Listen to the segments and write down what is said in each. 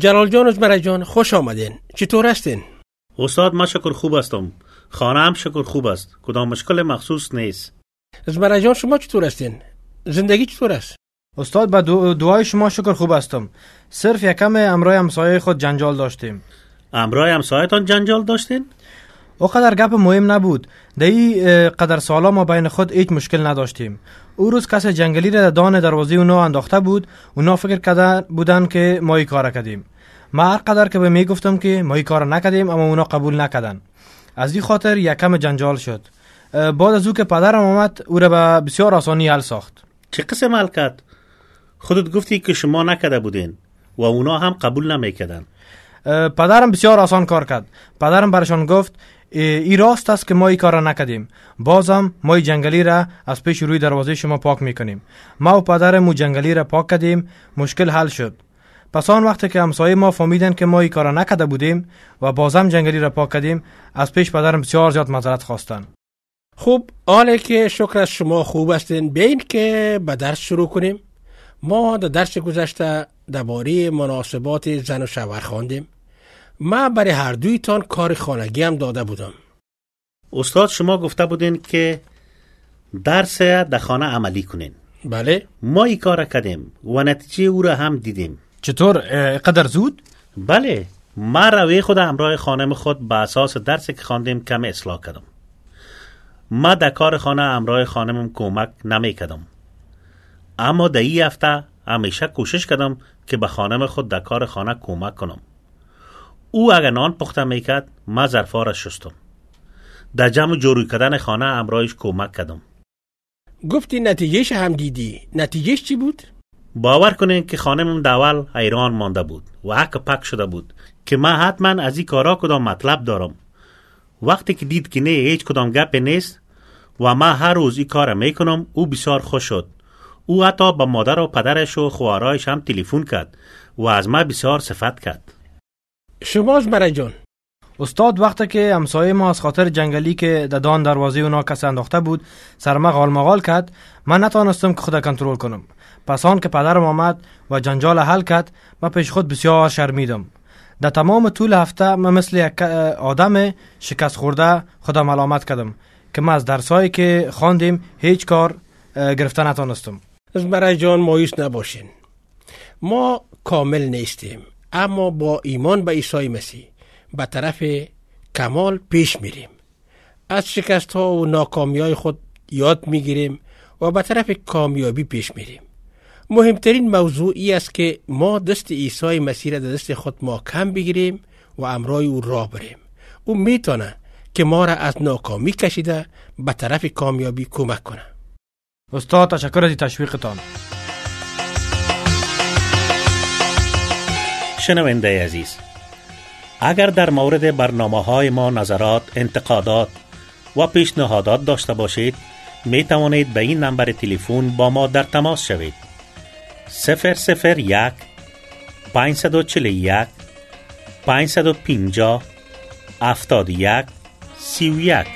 جلال جان و ازمرا جان خوش آمدین. چطور هستین؟ استاد ما شکر خوب هستم. خانه هم شکر خوب است. کدام مشکل مخصوص نیست. ازمرا جان شما چطور هستین؟ زندگی چطور است؟ استاد با دعای شما شکر خوب هستم. صرف یکم امرای همسایه خود جنجال داشتیم. امرای همسایتان جنجال داشتین؟ او قدر گپ مهم نبود. در این قدر سالا ما بین خود هیچ مشکل نداشتیم. او روز کس جنگلی را دان دروازه اونا انداخته بود. اونا فکر کرده بودن که ما این کار کردیم. ما هر قدر که به می گفتم که ما این کار نکردیم اما اونا قبول نکردن. از این خاطر یکم جنجال شد. بعد از او که پدرم آمد او را به بسیار آسانی حل ساخت. چه قسم حل کرد؟ خودت گفتی که شما نکرده بودین و اونا هم قبول نمیکردن. پدرم بسیار آسان کار کرد. پدرم برشان گفت ای راست است که ما این کار را نکردیم. بازم ما این جنگلی را از پیش روی دروازه شما پاک میکنیم. ما و پدرم جنگلی را پاک کردیم. مشکل حل شد. پس آن وقت که همسایه ما فهمیدن که ما این کار را نکرده بودیم و بازم جنگلی را پاک کردیم، از پیش پدرم بسیار زیاد معذرت خواستن. خوب، حالا که شکر از شما خوب هستین، بیاین که به درس شروع کنیم. ما در درس گذشته درباره مناسبات زن و شوهر خواندیم. ما برای هر دویتان کار خانگی هم داده بودم. استاد شما گفته بودین که درس در خانه عملی کنین. بله. ما این کار کردیم و نتیجه او را هم دیدیم. چطور؟ قدر زود؟ بله. ما روی خود همراه خانم خود به اساس درسی که خواندیم کم اصلاح کردم. ما در کار خانه همراه خانمم کمک نمی کردم. اما در این هفته همیشه کوشش کردم که به خانم خود در کار خانه کمک کنم. او اگر نان پخته میکرد ما ظرفا را شستم. در جمع جارو کردن خانه همراهش کمک کردم. گفتی نتیجهش هم دیدی. نتیجهش چی بود؟ باور کنین که خانمم داول حیران مانده بود و حک پک شده بود که من حتما از این کارا کدام مطلب دارم. وقتی که دید که نه هیچ کدام گپ نیست و من هر روز این کار میکنم، او بسیار خوش شد. او حتی با مادر و پدرش و خواهرایش هم تلفن کرد و از من بسیار صفت کرد. شما ازمرا جان؟ استاد وقتی که همسایه ما از خاطر جنگلی که ددان دروازه اونا کس انداخته بود سرما غالمغال کرد، من نتوانستم که خود کنترل کنم. پس آن که پدرم آمد و جنجال حل کرد، من پیش خود بسیار شرمیدم. در تمام طول هفته من مثل یک آدم شکست خورده خودم ملامت کردم که من از درسایی که خواندیم هیچ کار گرفته نتونستم. ازمرا جان مایوس نباشین. ما کامل نیستیم، اما با ایمان به عیسی مسیح به طرف کمال پیش میریم. از شکست ها و ناکامی های خود یاد میگیریم و به طرف کامیابی پیش میریم. مهمترین موضوع ای است که ما دست عیسی مسیح را در دست خود محکم بگیریم و امرای او راه بریم. او میتونه که ما را از ناکامی کشیده به طرف کامیابی کمک کنه. استاد تشکر از تشویقتان. شنونده عزیز، اگر در مورد برنامه‌های ما نظرات، انتقادات و پیشنهادات داشته باشید، می توانید به این نمبر تلفن با ما در تماس شوید. 001 541 550 71 31.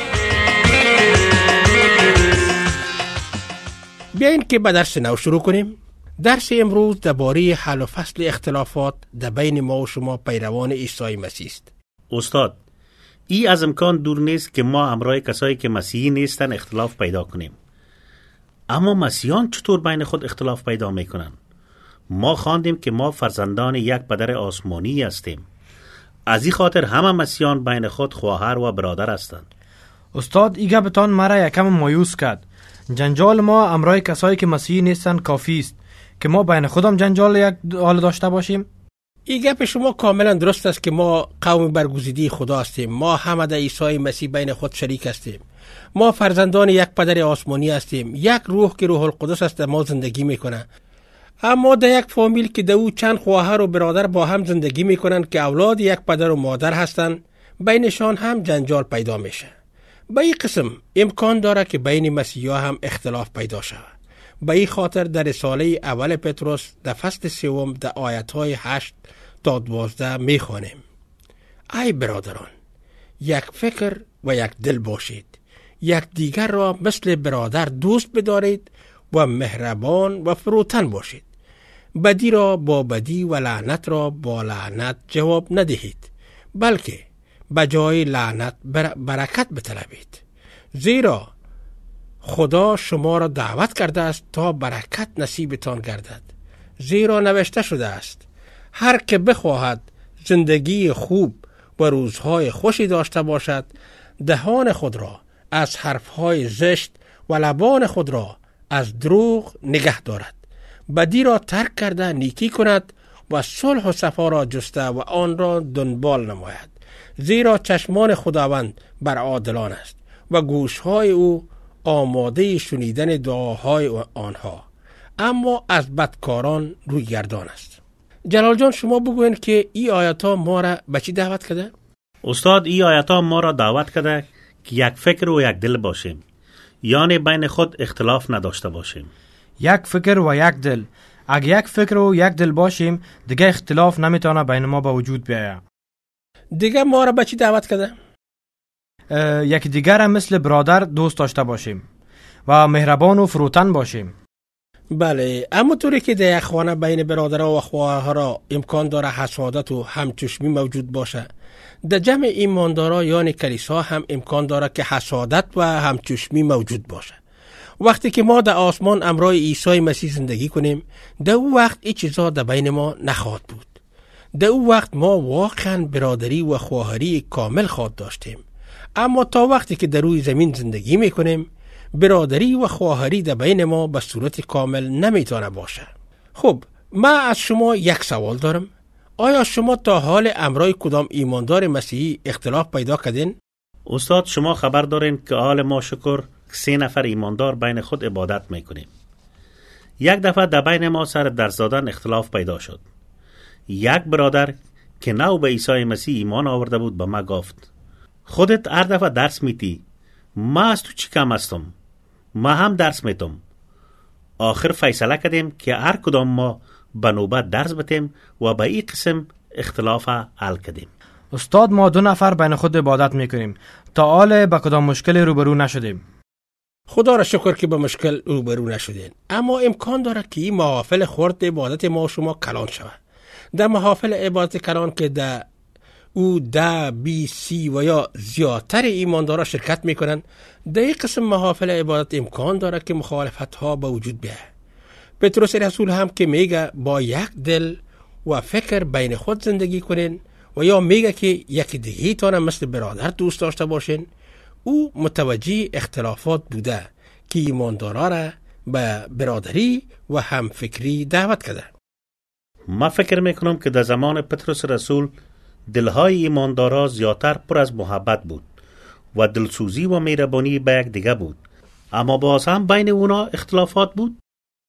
بیاین که به درس نو شروع کنیم. درس امروز درباره حل و فصل اختلافات در بین ما و شما پیروان عیسی مسیح است. استاد، این از امکان دور نیست که ما همراه کسایی که مسیحی نیستن اختلاف پیدا کنیم. اما مسیحیان چطور بین خود اختلاف پیدا میکنن؟ ما خواندیم که ما فرزندان یک پدر آسمانی هستیم. از این خاطر همه مسیحیان بین خود خواهر و برادر هستند. استاد این گپتان مرا یکم مایوس کرد. جنجال ما همراه کسایی که مسیحی نیستن کافی است که ما بین خودم جنجال یک حال داشته باشیم؟ این گپ شما کاملا درست است که ما قوم برگزیده خدا هستیم. ما همه در عیسی مسیح بین خود شریک هستیم. ما فرزندان یک پدر آسمانی هستیم. یک روح که روح القدس است ما زندگی میکنه. اما در یک فامیل که در او چند خواهر و برادر با هم زندگی میکنن که اولاد یک پدر و مادر هستن، بینشان هم جنجال پیدا میشه. به این قسم امکان داره که بین مسیحا هم اختلاف پیدا شود. به این خاطر در رساله اول پتروس در فصل 3 در آیاتهای 8 تا 12 میخوانیم: ای برادران، یک فکر و یک دل باشید، یک دیگر را مثل برادر دوست بدارید و مهربان و فروتن باشید. بدی را با بدی و لعنت را با لعنت جواب ندهید، بلکه بجای لعنت برکت بطلبید، زیرا خدا شما را دعوت کرده است تا برکت نصیبتان گردد. زیرا نوشته شده است هر که بخواهد زندگی خوب و روزهای خوشی داشته باشد، دهان خود را از حرفهای زشت و لبان خود را از دروغ نگه دارد، بدی را ترک کرده نیکی کند و صلح و صفا را جسته و آن را دنبال نماید. زیرا چشمان خداوند بر عادلان است و گوشهای او آماده شنیدن دعاهای آنها، اما از بدکاران روی گردان است. جلال جان شما بگوین که این آیات ها ما را به چی دعوت کرده؟ استاد این آیات ها ما را دعوت کرده که یک فکر و یک دل باشیم، یعنی بین خود اختلاف نداشته باشیم. یک فکر و یک دل. اگه یک فکر و یک دل باشیم دیگه اختلاف نمیتونه بین ما به وجود بیاید. دیگه ما را به چی دعوت کرده؟ یک دیگر هم مثل برادر دوست داشته باشیم و مهربان و فروتن باشیم. بله، اما طوری که در یک خانه بین برادرها و خواهرها امکان داره حسادت و همچشمی موجود باشه، در جمع ایماندارا یعنی کلیسا هم امکان داره که حسادت و همچشمی موجود باشه. وقتی که ما در آسمان امرای عیسی مسیح زندگی کنیم، در او وقت این چیزا در بین ما نخواهد بود. در او وقت ما واقعا برادری و خواهری کامل خواهد داشتیم. اما تا وقتی که در روی زمین زندگی میکنیم، برادری و خواهری در بین ما به صورت کامل نمیتونه باشه. خب، من از شما یک سوال دارم. آیا شما تا حال امرای کدام ایماندار مسیحی اختلاف پیدا کردین؟ استاد شما خبر دارین که حال ما شکر 3 نفر ایماندار بین خود عبادت میکنیم. یک دفعه در بین ما سر درس دادن اختلاف پیدا شد. یک برادر که نو به عیسی مسیح ایمان آورده بود به ما گفت خودت هر دفعه درس میتی، ما از تو چی کم هستم؟ ما هم درس میتم. آخر فیصله کردیم که هر کدام ما به نوبت درس بتیم و به این قسم اختلاف حل کردیم. استاد ما 2 نفر بین خود عبادت میکنیم، تا حال به کدام مشکل روبرو نشدیم. خدا را شکر که به مشکل روبرو نشدین، اما امکان داره که این محافل خرد عبادت ما و شما کلان شود. در محافل عبادت کلان که در او 10، 20، 30 و یا زیادتر ایماندارا شرکت میکنن، در این قسم محافل عبادت امکان داره که مخالفت ها به وجود بیاید. پتروس رسول هم که میگه با یک دل و فکر بین خود زندگی کنین و یا میگه که یکی دیگه تانه مثل برادر دوست داشته باشین، او متوجه اختلافات بوده که ایماندارا را به برادری و همفکری دعوت کرده. ما فکر میکنم که در زمان پتروس رسول دلهای ایماندارا زیادتر پر از محبت بود و دلسوزی و مهربانی به یک دیگه بود، اما باز هم بین اونا اختلافات بود.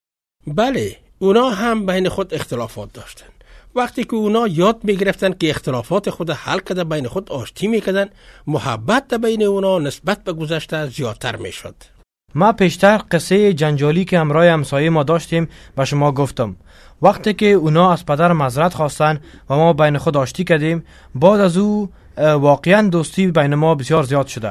بله، اونا هم بین خود اختلافات داشتن. وقتی که اونا یاد میگرفتن که اختلافات خود حل کرده بین خود آشتی میکردن، محبت بین اونا نسبت به گذشته زیادتر میشد. ما پیشتر قصه جنجالی که همراه همسایه ما داشتیم به شما گفتم. وقتی که اونا از پدر معذرت خواستن و ما بین خود آشتی کردیم، بعد از او واقعا دوستی بین ما بسیار زیاد شده.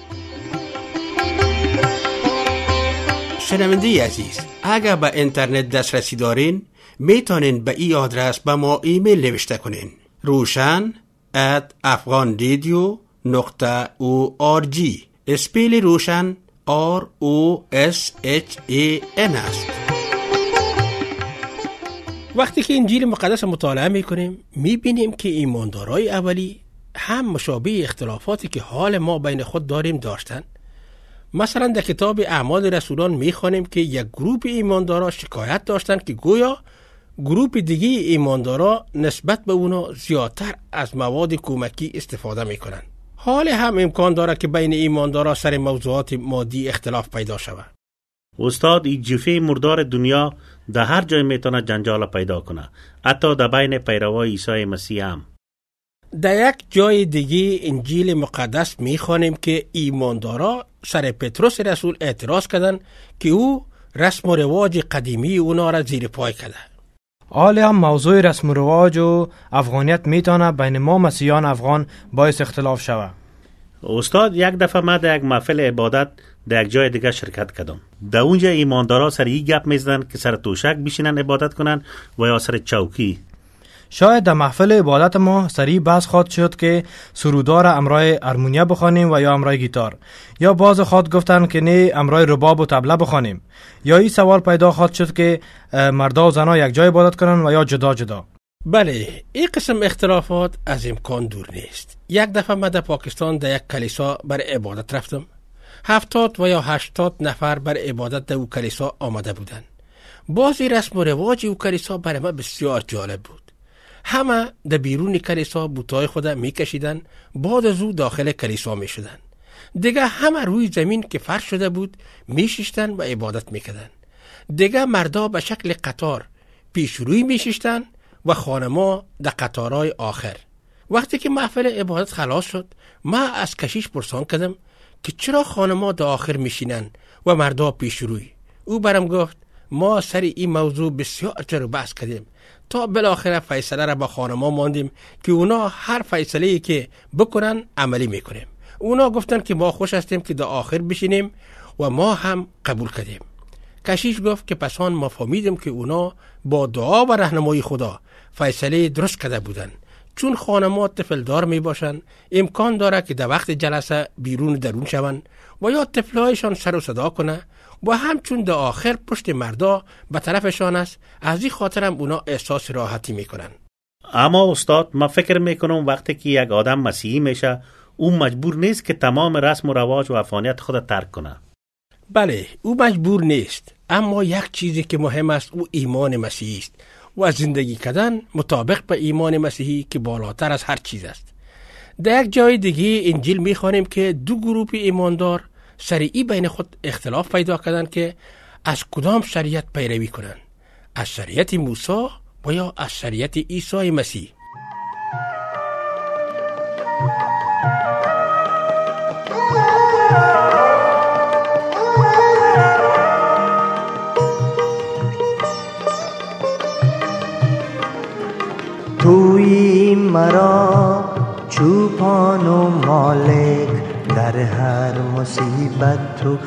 شنونده عزیز، اگر به اینترنت دسترسی دارین، میتونین به این آدرس به ما ایمیل نوشته کنین: roshan@afghanradio.org. اسپیل روشن ROSHAN است. وقتی که انجیل مقدس مطالعه میکنیم، میبینیم که ایماندارای اولی هم مشابه اختلافاتی که حال ما بین خود داریم داشتن. مثلا در کتاب اعمال رسولان میخوانیم که یک گروه ایماندارا شکایت داشتن که گویا گروه دیگه ایماندارا نسبت به اونا زیادتر از مواد کمکی استفاده میکنن. حال هم امکان داره که بین ایماندارا سر موضوعات مادی اختلاف پیدا شود. استاد، این جفه مردار دنیا در هر جای میتونه جنجال پیدا کنه، حتی در بین پیروای عیسی مسیح هم. در یک جای دیگه انجیل مقدس میخوانیم که ایماندارا سر پتروس رسول اعتراض کردن که او رسم و رواج قدیمی اونا را زیر پای کرده. حال هم موضوع رسم و رواج و افغانیت میتونه بین ما مسیحیان افغان باعث اختلاف شود. استاد، یک دفعه ما در یک محفل عبادت در یک جای دیگه شرکت کردم. در اونجا ایماندارا سر این گپ میزدن که سر توشک بشینن عبادت کنن و یا سر چوکی. شاید در محفل عبادت ما سریع بحث خواهد شد که سرودار امرای ارمونیا بخوانیم و یا امرای گیتار، یا باز خواهد گفتن که نه امرای رباب و طبله بخوانیم، یا این سوال پیدا خواهد شد که مردا و زنا یک جای عبادت کنن و یا جدا جدا. بله، این قسم اختلافات از امکان دور نیست. یک دفعه من در پاکستان در یک کلیسا بر عبادت رفتم. 70 و یا 80 نفر بر عبادت در او کلیسا آمده بودند. بازی رسم و رواج او کلیسا برای من بسیار جالب بود. همه در بیرون کلیسا بوتای خود می کشیدن، بعد از او داخل کلیسا می شدن. دیگه همه روی زمین که فرش شده بود می شیشتن و عبادت می کردن. دیگه مردا به شکل قطار پیش روی می شیشتن و خانما در قطارهای آخر. وقتی که محفل عبادت خلاص شد، من از کشیش پرسان کردم که چرا خانما در آخر می شینن و مردا پیش روی. او برام گفت ما سر این موضوع بسیار جر و بحث کردیم تا بالاخره فیصله را با خانما ماندیم که اونا هر فیصله‌ای که بکنن عملی میکنیم. اونا گفتن که ما خوش هستیم که در آخر بشینیم و ما هم قبول کردیم. کشیش گفت که پسان ما فهمیدیم که اونا با دعا و راهنمایی خدا فیصله درست کرده بودن، چون خانما طفلدار می باشن، امکان داره که در وقت جلسه بیرون درون شون و یا طفلایشان سر و صدا کنه و همچون در آخر پشت مردا به طرفشان است. از این خاطر هم اونا احساس راحتی میکنن. اما استاد، من فکر میکنم وقتی که یک آدم مسیحی میشه او مجبور نیست که تمام رسم و رواج و عفانیت خود ترک کنه. بله، او مجبور نیست، اما یک چیزی که مهم است او ایمان مسیحی است و زندگی کردن مطابق به ایمان مسیحی که بالاتر از هر چیز است. در یک جای دیگه انجیل میخوانیم که دو گروه ایماندار سریعی بین خود اختلاف پیدا کردن که از کدام شریعت پیروی کنند، از شریعت موسی و یا از شریعت عیسی مسیح. توی مرا چوپان و مالک، در هر مصیبت تو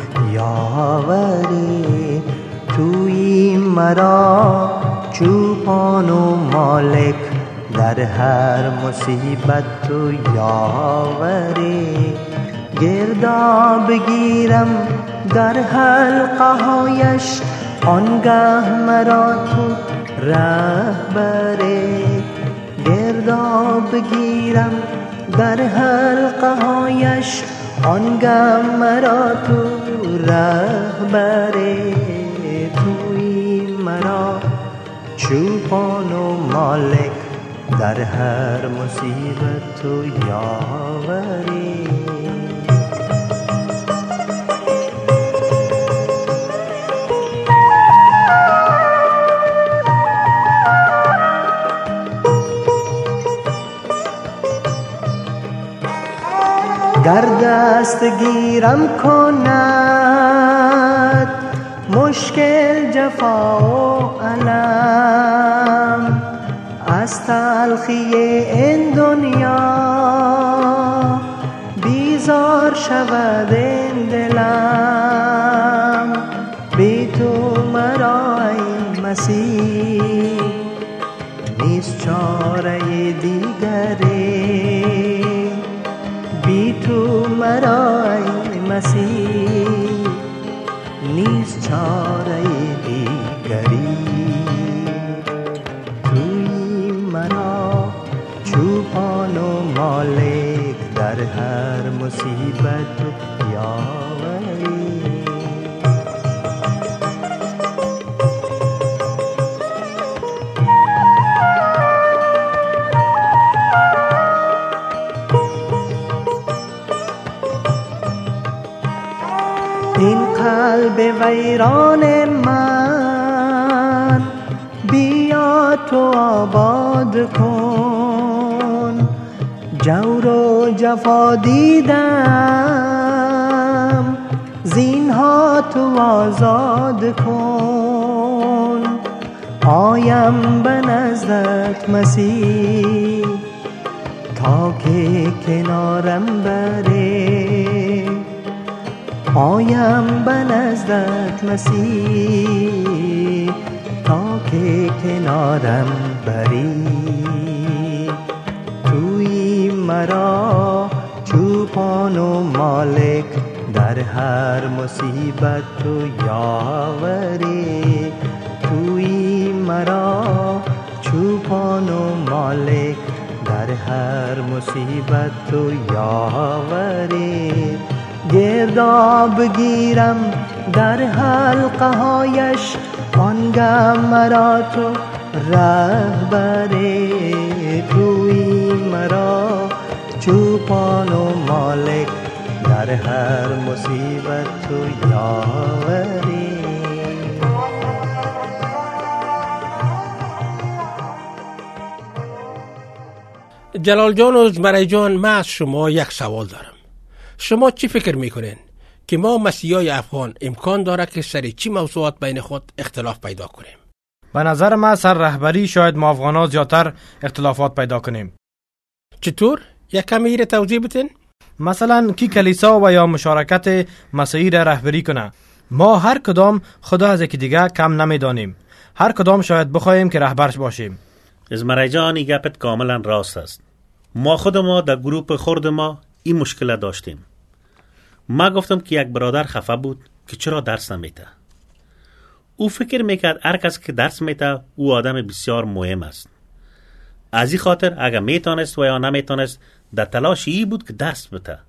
یاوری. توی مرا چوپان و مالک، در هر مصیبت تو یاوری. گردا بگیرم در حلقه هایش، آنگه مرا تو رهبری. گردا بگیرم در حلقه هایش، آنگه مرا تو رهبری. توی مرا چوپان و مالک، در هر مصیبت تو یاوری. گر دست گیرم کند مشکل جفا و الم، از تلخی این دنیا بیزار شود این دلم. بی تو مرا ای مسیح نیست چاره دیگری. بی تو مرا ای مسیح نیست چاره دیگری. توی مرا چوپان و مالک، در هر مصیبت یاوری. این قلب ویران من بیا تو آباد کن. جور و جفا دیدم زینها تو آزاد کن. آیم به نزدت مسیح تا که کنارم بره. آیم به نزدت مسیح تا که کنارم بری. توی مرا چوپان و مالک در هر مصیبت تو یاوری. توی مرا چوپان و مالک در هر مصیبت تو یاوری. گرداب بگیرم در حلقه هایش آنگه مرا تو رهبری. توی مرا چوپان و مالک در هر مصیبت تو یاوری. جلال جان و زمرای جان، من از شما یک سوال دارم. شما چی فکر میکنین که ما مسیحای افغان امکان داره که سر چی موضوعات بین خود اختلاف پیدا کنیم؟ به نظر من سر رهبری شاید ما افغانا زیادتر اختلافات پیدا کنیم. چطور؟ یک کمی را توضیح بتین؟ مثلا کی کلیسا و یا مشارکت مسیحی را رهبری کنه. ما هر کدام خدا از یکی دیگه کم نمیدانیم. هر کدام شاید بخوایم که رهبرش باشیم. زمرای جان، این گپت کاملا راست است. ما خود ما در گروپ خرد ما این مشکل داشتیم. ما گفتم که یک برادر خفه بود که چرا درس نمیته. او فکر میکرد هر کس که درس میته او آدم بسیار مهم است. از این خاطر اگر میتونست و یا نمیتونست در تلاش ای بود که درس بته.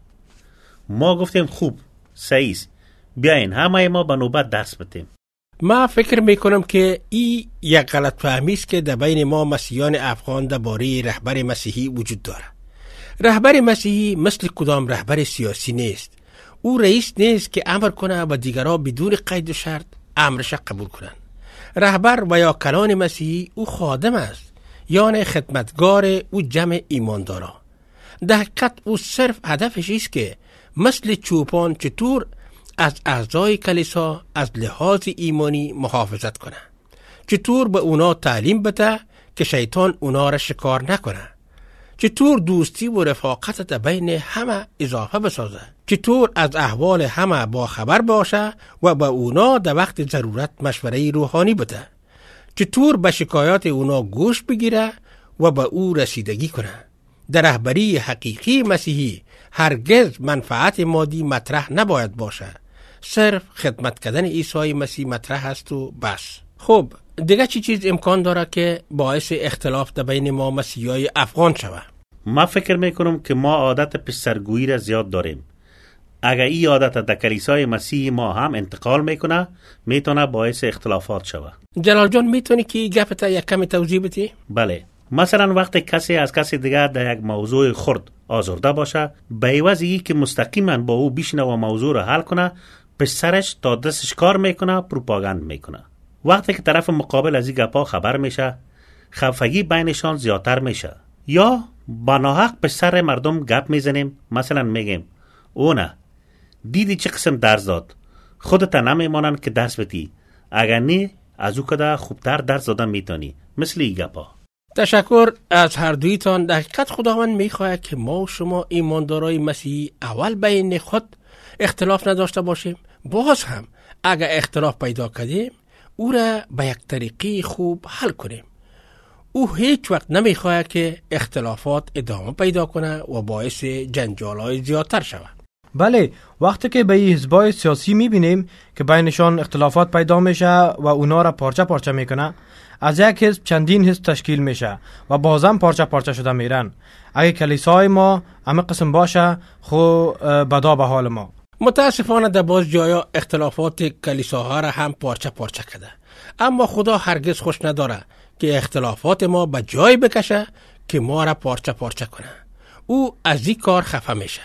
ما گفتیم خوب، صحیح است، بیاین همه ما به نوبت درس بتیم. ما فکر میکنم که این یک غلط فهمی است که در بین ما مسیحیان افغان درباره رهبر مسیحی وجود داره. رهبر مسیحی مثل کدام رهبر سیاسی نیست. او رئیس نیست که امر کنه و دیگرها بدون قید و شرط امرش قبول کنن. رهبر و یا کلان مسیحی او خادم است، یعنی خدمتگار او جمع ایماندارا. در حقیقت او صرف هدفش است که مثل چوپان چطور از اعضای کلیسا از لحاظ ایمانی محافظت کنه، چطور به اونا تعلیم بده که شیطان اونا را شکار نکنه، چطور دوستی و رفاقت در بین همه اضافه بسازه، چطور از احوال همه با خبر باشه و به اونا در وقت ضرورت مشوره روحانی بده، چطور به شکایات اونا گوش بگیره و به او رسیدگی کنه. در رهبری حقیقی مسیحی هرگز منفعت مادی مطرح نباید باشه. صرف خدمت کردن عیسی مسیح مطرح است و بس. خب دیگه چی چیز امکان داره که باعث اختلاف در بین ما مسیحیای افغان شود؟ ما فکر میکنم که ما عادت پسرگویی را زیاد داریم. اگر این عادت در کلیسای مسیحی ما هم انتقال میکنه، میتونه باعث اختلافات شود. جلال جان، میتونی که این گپت یک کمی توضیح بدی؟ بله. مثلا وقتی کسی از کسی دیگر در یک موضوع خرد آزرده باشه، به عوض اینکه که مستقیما با او بشینه و موضوع را حل کنه، پسرش تا دستش کار میکنه، پروپاگاند میکنه. وقتی که طرف مقابل از این گپا خبر میشه، خفگی بینشان زیادتر میشه. یا با ناحق به سر مردم گپ میزنیم. مثلا میگیم او نه دیدی چه قسم درس داد، خودت نمیمانن که درس بدی، اگر نه از او کده خوبتر درس دادن میتونی. مثل این گپا. تشکر از هر دویتان. در حقیقت خداوند میخواهد که ما و شما ایماندارای مسیحی اول بین خود اختلاف نداشته باشیم. باز هم اگر اختلاف پیدا کردیم او را به یک طریقی خوب حل کنیم. او هیچ وقت نمیخواهد که اختلافات ادامه پیدا کنه و باعث جنجال‌های زیادتر شود. بله، وقتی که به این حزبای سیاسی میبینیم که بینشان اختلافات پیدا میشه و اونا را پارچه پارچه میکنه، از یک حزب چندین حزب تشکیل میشه و بازم پارچه پارچه شده میرن. اگه کلیسای ما همه قسم باشه، خو بدا به حال ما. متاسفانه در باز جایا اختلافات کلیساها را هم پارچه پارچه کرده، اما خدا هرگز خوش نداره که اختلافات ما به جای بکشه که ما را پارچه پارچه کنه. او از این کار خفه میشه.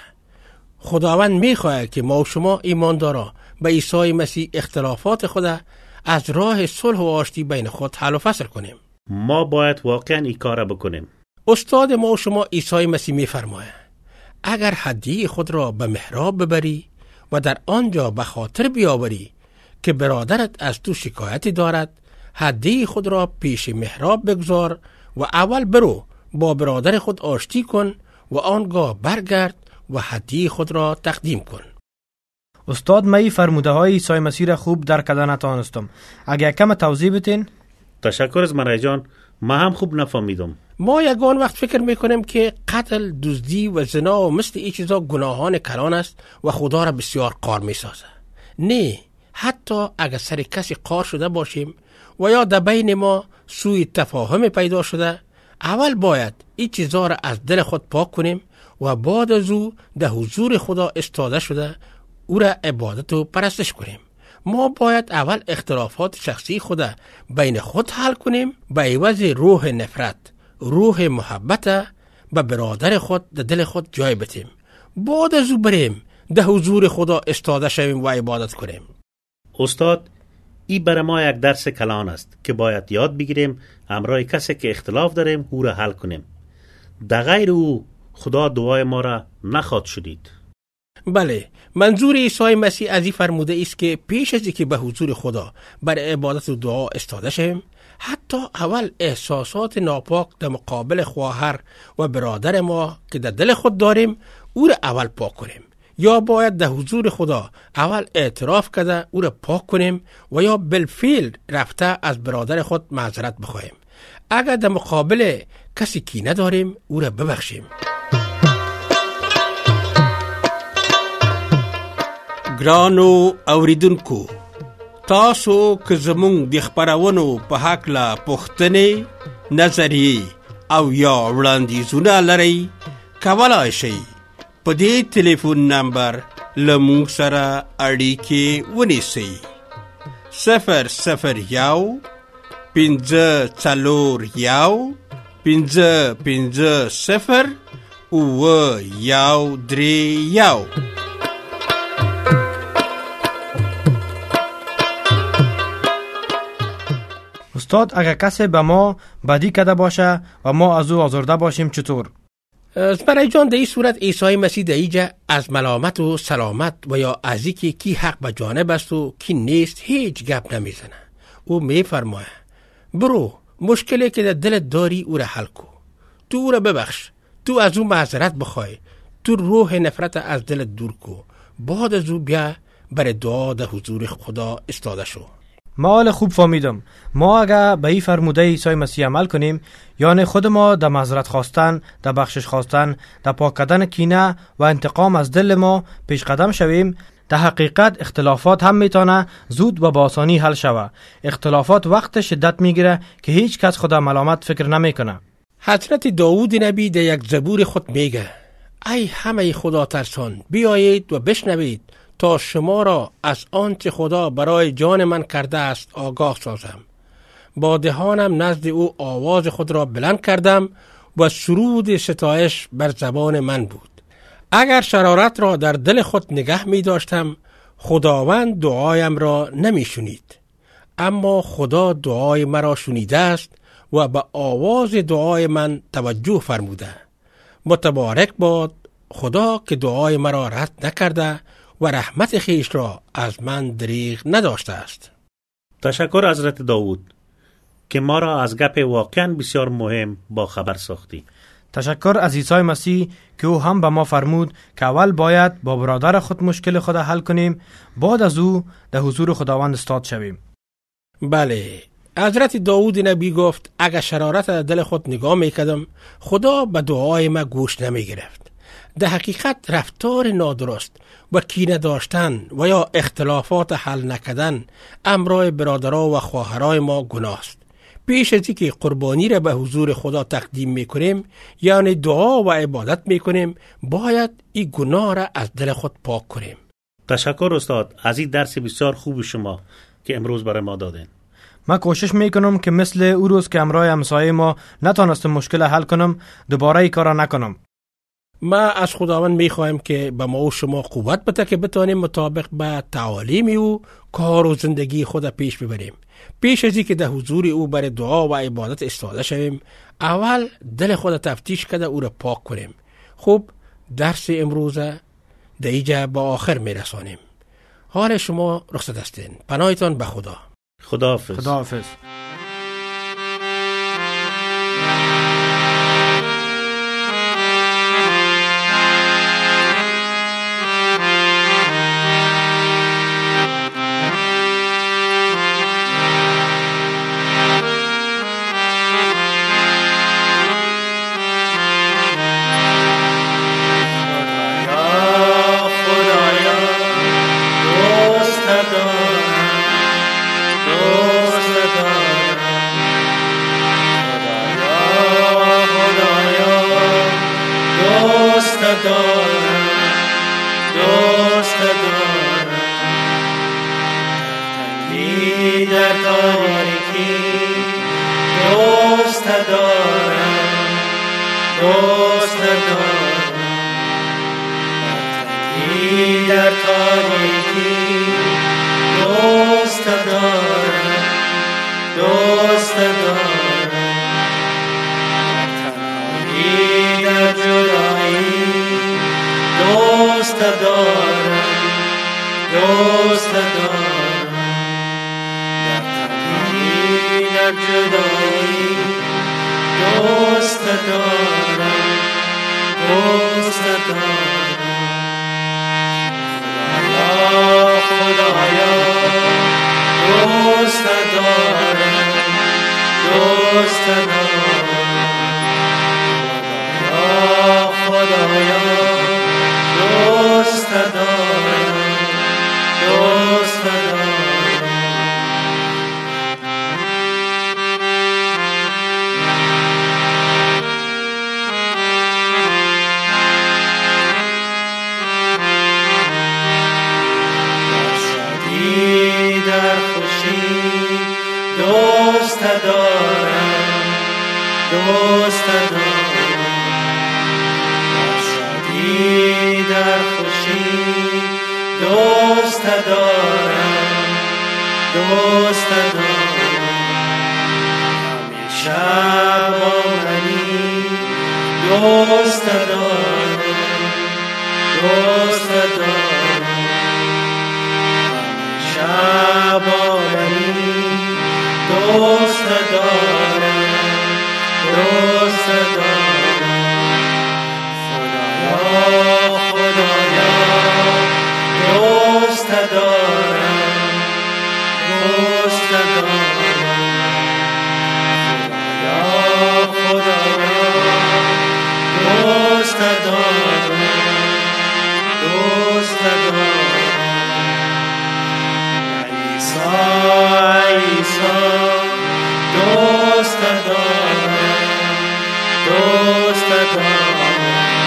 خداوند میخواهد که ما و شما ایماندارا به عیسی مسیح اختلافات خود از راه صلح و آشتی بین خود حل و فصل کنیم. ما باید واقعا این کار بکنیم. استاد ما و شما عیسی مسیح میفرماید اگر هدیه خود را به محراب ببری و در آنجا به خاطر بیاوری که برادرت از تو شکایتی دارد، هدیه خود را پیش محراب بگذار و اول برو با برادر خود آشتی کن و آنگاه برگرد و هدیه خود را تقدیم کن. استاد می فرموده های عیسی مسیح را خوب درک کرده نتانستم. اگه کم توضیح بتین؟ تشکر از مرای جان، ما هم خوب نفهمیدم. ما یگان وقت فکر میکنیم که قتل، دزدی و زنا و مثل این چیزا گناهان کلان است و خدا را بسیار قار میسازه. نه، حتی اگر سر کسی قار شده باشیم و یا در بین ما سوء تفاهم پیدا شده، اول باید این چیزا را از دل خود پاک کنیم و بعد از او در حضور خدا استاده شده او را عبادت و پرستش کنیم. ما باید اول اختلافات شخصی خود بین خود حل کنیم، به عوض روح نفرت، روح محبت به برادر خود در دل خود جای بتیم. بعد از او بریم در حضور خدا استاده شویم و عبادت کنیم. استاد، این برای ما یک درس کلان است که باید یاد بگیریم همراه کسی که اختلاف داریم او را حل کنیم. در غیر او خدا دعای ما را نخواد شدید. بله، منظور عیسی مسیح از این فرموده است که پیش از اینکه به حضور خدا برای عبادت و دعا استاده شویم، حتی اول احساسات ناپاک در مقابل خواهر و برادر ما که در دل خود داریم او را اول پاک کنیم. یا باید در حضور خدا اول اعتراف کرده او را پاک کنیم و یا بالفعل رفته از برادر خود معذرت بخواهیم. اگر در مقابل کسی کینه داریم او را ببخشیم. ګرانو اوریدونکو، تاسو که زمونږ د خپرونو په هکله پوښتنې، نظریې او یا وړاندیزونه لرئ، کولی شئ په دې ټلیفون نمبر له موږ سره اړیکې ونیسئ. 001 541 550 9131. استاد، اگر کسی به ما بدی کرده باشه و ما از او آزرده باشیم چطور؟ برای جان در این صورت عیسی مسیح در اینجا از ملامت و سلامت و یا از اینکه کی حق به جانب است و کی نیست هیچ گپ نمیزنه. او میفرماید برو مشکلی که در دلت داری او را حل کن، تو او را ببخش، تو از او معذرت بخوای، تو روح نفرت از دلت دور کن، بعد از او بیا برای دعا در حضور خدا استاده شو. ما حال خوب فهمیدم. ما اگر به این فرموده عیسی مسیح عمل کنیم، یعنی خود ما در معذرت خواستن، در بخشش خواستن، در پاک کردن کینه و انتقام از دل ما پیش قدم شویم، در حقیقت اختلافات هم میتونه زود و با آسانی حل شود. اختلافات وقت شدت میگیره که هیچ کس خدا ملامت فکر نمیکنه. حضرت داوود نبی در یک زبور خود میگه ای همه خدا ترسان، بیایید و بشنوید تا شما را از آنچه خدا برای جان من کرده است آگاه سازم. با دهانم نزد او آواز خود را بلند کردم و سرود ستایش بر زبان من بود. اگر شرارت را در دل خود نگه می داشتم، خداوند دعایم را نمی شنید. اما خدا دعای مرا شنیده است و به آواز دعای من توجه فرموده. متبارک باد خدا که دعای مرا رد نکرده و رحمت خیش را از من دریغ نداشته است. تشکر حضرت داوود که ما را از گپ واقعا بسیار مهم با خبر ساختی. تشکر از عیسی مسیح که او هم به ما فرمود که اول باید با برادر خود مشکل خود حل کنیم، بعد از او در حضور خداوند استاد شویم. بله، حضرت داوود نبی گفت اگر شرارت دل خود نگاه میکردم، خدا به دعای ما گوش نمیگرفت. در حقیقت رفتار نادرست و کینه داشتن و یا اختلافات حل نکردن امرای برادرها و خواهرای ما گناه است. پیش از اینکه قربانی را به حضور خدا تقدیم میکنیم، یعنی دعا و عبادت میکنیم، باید این گناه را از دل خود پاک کنیم. تشکر استاد از این درس بسیار خوب شما که امروز برای ما دادین. من کوشش میکنم که مثل او روز که امرای همسایه ما نتونستم مشکل حل کنم، دوباره این کارا نکنم. ما از خداوند میخوایم که به ما و شما قوت بده که بتانیم مطابق به تعالیم او کار و زندگی خود پیش ببریم. پیش از اینکه در حضور او برای دعا و عبادت استاده شویم، اول دل خود تفتیش کرده او را پاک کنیم. خوب، درس امروز در اینجا با آخر میرسانیم. حال شما رخصت هستین. پناهتان به خدا. خداحافظ. خداحافظ. دارم دوست دارم تنهایی در تاریکی دوست دارم دوست دارم تنهایی در تاریکی دوست دارم دوست دارم تنهایی در جدایی دوست دارم دوست دارم تنهایی در جدایی دوست دارم دوست دارم خدایا دوست دارم دوست دارم خدایا دوست دارم دوست دارم دوست دارم دوست دارم شادی در خوشی دوست دارم دوست دارم همیشه با منی دوست دارم دوست دارم همیشه با منی دوست دارم دوست دارم خدایا خدایا دوست دارم دوست دارم خدایا خدایا دوست دارم دوست دارم عیسی دوست دارم دوست دارم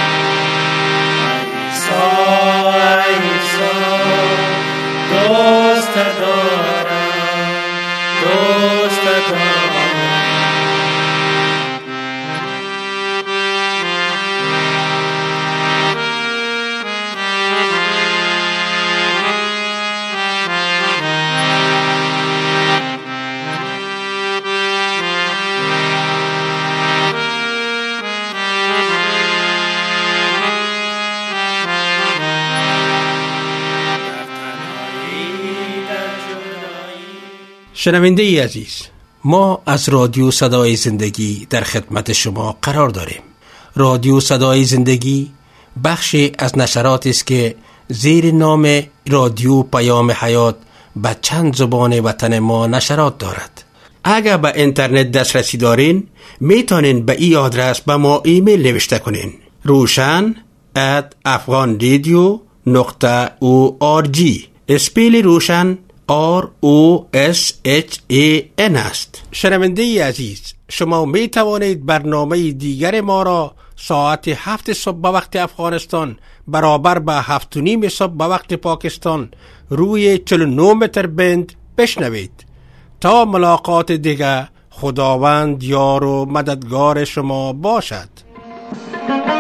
عیسی دوست دارم دوست دارم شنونده ای عزیز، ما از رادیو صدای زندگی در خدمت شما قرار داریم. رادیو صدای زندگی بخشی از نشراتی است که زیر نام رادیو پیام حیات به چند زبان وطن ما نشرات دارد. اگر به اینترنت دسترسی دارین میتونین به این آدرس به ما ایمیل نوشته کنین: roshan@afghanradio.org. اسپیل روشن ROSHAN است. شنونده ای عزیز، شما می توانید برنامه دیگر ما را ساعت 7 صبح به وقت افغانستان برابر به 7:30 صبح به وقت پاکستان روی 49 متر بند بشنوید. تا ملاقات دیگر، خداوند یار و مددگار شما باشد.